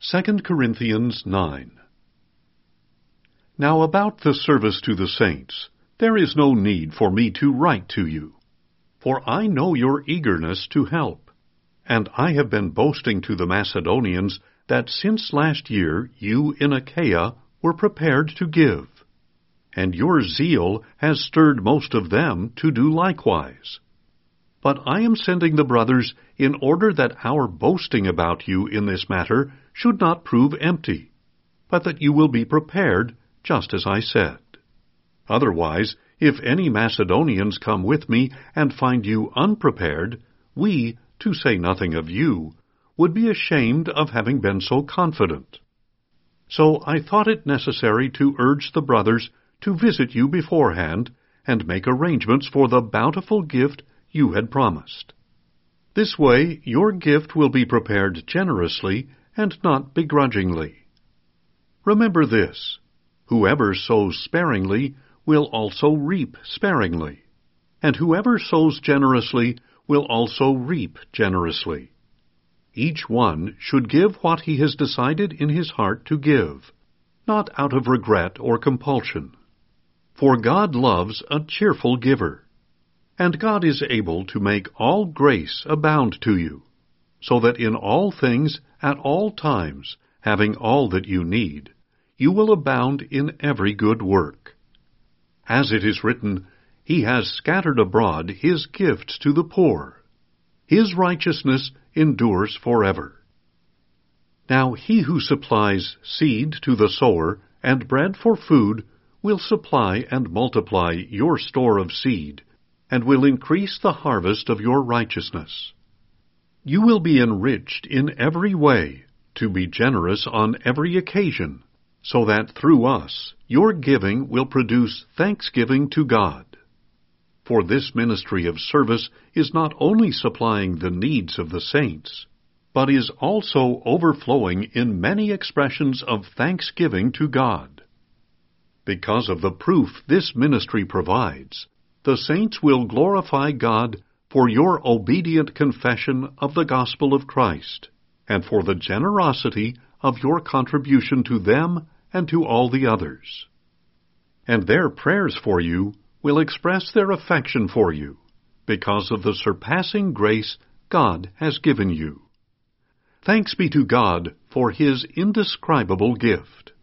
2 Corinthians 9. Now about the service to the saints, there is no need for me to write to you, for I know your eagerness to help, and I have been boasting to the Macedonians that since last year you in Achaia were prepared to give, and your zeal has stirred most of them to do likewise. But I am sending the brothers in order that our boasting about you in this matter should not prove empty, but that you will be prepared, just as I said. Otherwise, if any Macedonians come with me and find you unprepared, we, to say nothing of you, would be ashamed of having been so confident. So I thought it necessary to urge the brothers to visit you beforehand and make arrangements for the bountiful gift you had promised. This way your gift will be prepared generously and not begrudgingly. Remember this: whoever sows sparingly will also reap sparingly, and whoever sows generously will also reap generously. Each one should give what he has decided in his heart to give, not out of regret or compulsion. For God loves a cheerful giver. And God is able to make all grace abound to you, so that in all things, at all times, having all that you need, you will abound in every good work. As it is written, He has scattered abroad His gifts to the poor. His righteousness endures forever. Now He who supplies seed to the sower and bread for food will supply and multiply your store of seed, and will increase the harvest of your righteousness. You will be enriched in every way, to be generous on every occasion, so that through us your giving will produce thanksgiving to God. For this ministry of service is not only supplying the needs of the saints, but is also overflowing in many expressions of thanksgiving to God. Because of the proof this ministry provides, the saints will glorify God for your obedient confession of the gospel of Christ, and for the generosity of your contribution to them and to all the others. And their prayers for you will express their affection for you, because of the surpassing grace God has given you. Thanks be to God for His indescribable gift.